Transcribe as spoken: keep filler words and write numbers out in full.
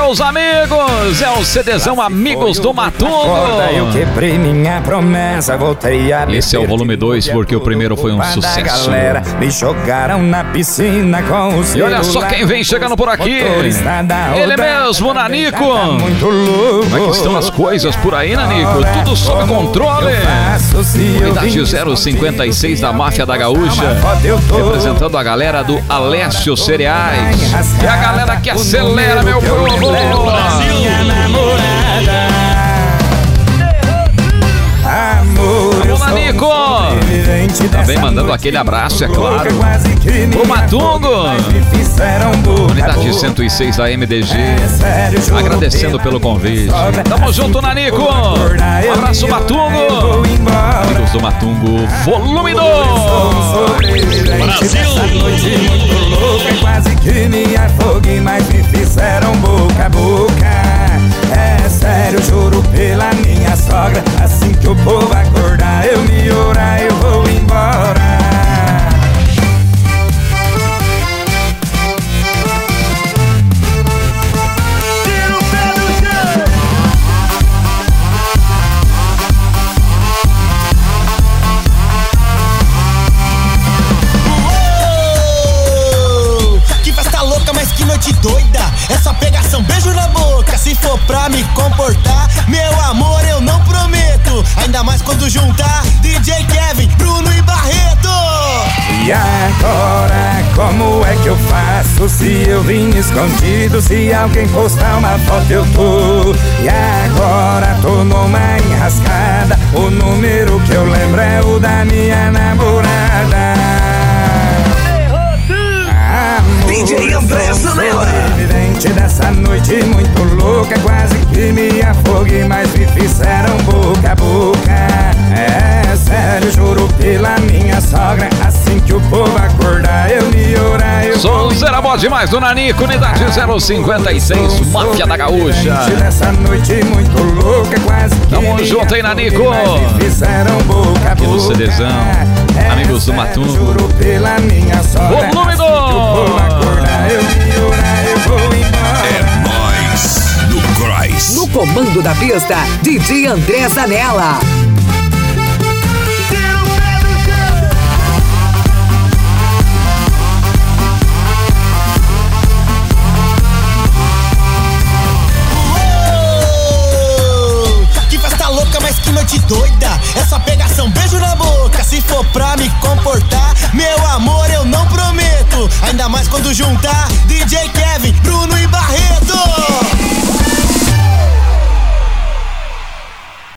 meus amigos, é o CDzão Amigos do Matungo. Eu quebrei minha promessa, voltei a Esse é o volume dois, porque o primeiro foi um sucesso. Galera, me jogaram na piscina com o celular. E olha só quem vem chegando por aqui. Ele mesmo, Nanico. Como é que estão as coisas por aí, Nanico? Tudo sob controle. Unidade zero cinquenta e seis da Máfia da Gaúcha, representando a galera do Alessio Cereais. E a galera que acelera, meu povo. Minha namorada. Amor, Olá, Nico! Tá bem mandando aquele abraço, é claro, pro Matungo. Unidade cento e seis da M D G, agradecendo pelo convite. Tamo junto, Nanico! Um abraço, Matungo! Amigos do Matungo, volume dois! Brasil! Quase que me afoguei, mas me fizeram boca a boca. É sério, juro pela minha sogra. Assim que o povo acordar, eu me orar, eu vou embora. Tira o pé do chão. Uou! Que festa louca, mas que noite doida. Essa pegação, beijo na boca. Se for pra me comportar, meu amor, eu não prometo. Ainda mais quando juntar D J Kevin, Bruno e Barreto. E agora, como é que eu faço se eu vim escondido? Se alguém postar uma foto eu tô. E agora tô numa enrascada. O número que eu lembro é o da minha namorada. D J André Zanella. Sobrevivente dessa noite muito louca. Quase que me afoguei, mas me fizeram boca a boca. É sério, juro pela minha sogra. Assim que o povo acordar, eu me orar, eu Sou zero bom demais do Nanico, unidade zero cinquenta e seis, Máfia da Gaúcha. Dessa noite muito louca, quase que Tamo junto, hein, Nanico? fizeram boca a Aqui no boca. CDzão, Amigos do Matungo. Juro pela minha sogra. Volume Assim que o povo dois. acordar, eu me orar, eu vou embora. É nóis no Cross. No comando da pista, D J André Zanella. Uou! Que festa louca, mas que noite doida. Essa pegação, beijo na boca. Se for pra me comportar, meu amor, eu não prometo. Ainda mais quando juntar